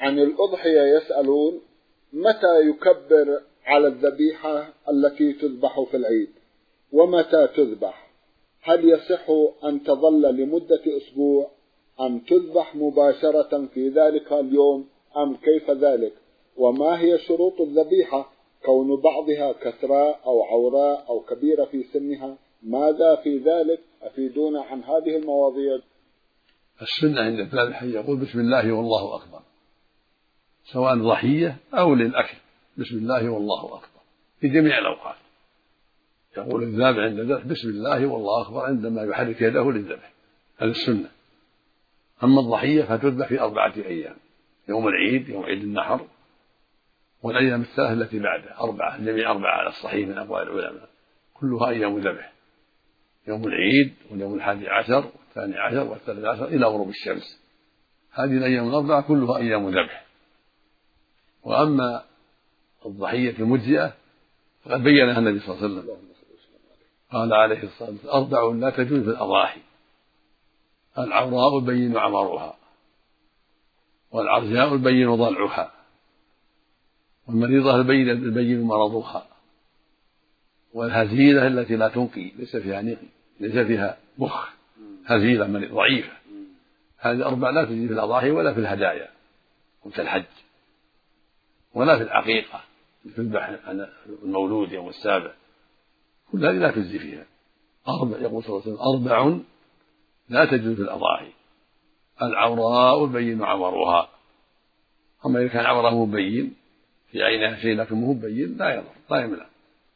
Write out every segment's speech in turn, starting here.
عن الأضحية يسألون: متى يكبر على الذبيحة التي تذبح في العيد؟ ومتى تذبح؟ هل يصح أن تظل لمدة أسبوع أم تذبح مباشرة في ذلك اليوم أم كيف ذلك؟ وما هي شروط الذبيحة؟ كون بعضها كسراء أو عوراء أو كبيرة في سنها، ماذا في ذلك؟ أفيدونا عن هذه المواضيع. السنة عند الذبح يقول بسم الله والله أكبر، سواء ضحية أو للأكل، بسم الله والله أكبر في جميع الأوقات. يقول الذابح عند الذبح بسم الله والله أكبر عندما يحرك يده للذبح، هذا السنة. أما الضحية فتذبح في 4 أيام: يوم العيد، يوم عيد النحر، والأيام الثلاثة التي بعده 4، جميع 4 على الصحيح من أقوال العلماء، كلها أيام ذبح: يوم العيد واليوم 11 و12 و13 إلى غروب الشمس. هذه الأيام 4 كلها أيام ذبح. وأما الضحية المجزئة فقد بينها النبي صلى الله عليه وسلم، قال عليه الصلاة والسلام: 4 لا تجوز في الأضاحي: العوراء البين عمرها، والعرجاء البين ضلعها، والمريضة البين مرضها، والهزيلة التي لا تنقي، ليس فيها نقي، ليس فيها مخ، هزيلة ضعيفة. هذه 4 لا تجوز في الأضاحي ولا في الهدايا وفي الحج ولا في العقيقة تذبح عن المولود يوم السابع، كل هذه لا تجزي فيها. يقول صلى الله عليه وسلم: 4 لا تجوز في الأضاحي: العوراء البين عمرها، أما إذا كان عوره مبين في عينها شيء لكن مو مبين لا يضر لا يمنع.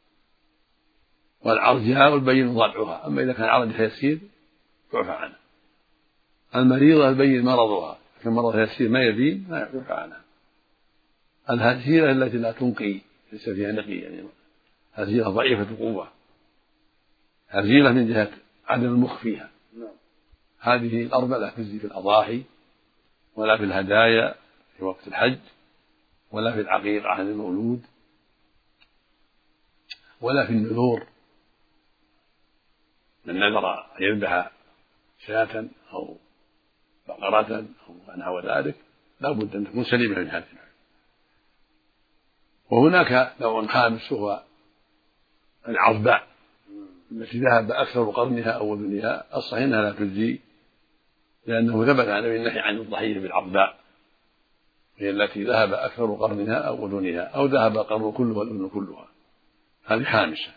والعرجاء البين ضلعها، أما إذا كان عرجها يسير يعفى عنه. المريضة البين مرضها، لكن مرضها يسير ما يبين لا يعفى عنها. الهزيلة التي لا تنقي، ليس فيها نقي، يعني هزيلة ضعيفة القوة، هزيلة من جهة عدم المخ فيها. هذه 4 لا تجزي في الأضاحي ولا في الهدايا في وقت الحج ولا في العقيقة عن المولود ولا في النذور. من نذر أن يذبح شاة أو بقرة أو نحو ذلك لا بد أن تكون سليمة من هذه. وهناك نوع خامس وهو العظباء التي ذهب أكثر قرنها أو وذنها، الصحيح أنها لا تجزي، لأنه ثبت عن النهي عن الضحية بالعظباء، هي التي ذهب أكثر قرنها أو أذنها، أو ذهب القرن كله والأذن كلها، هذه خامسة.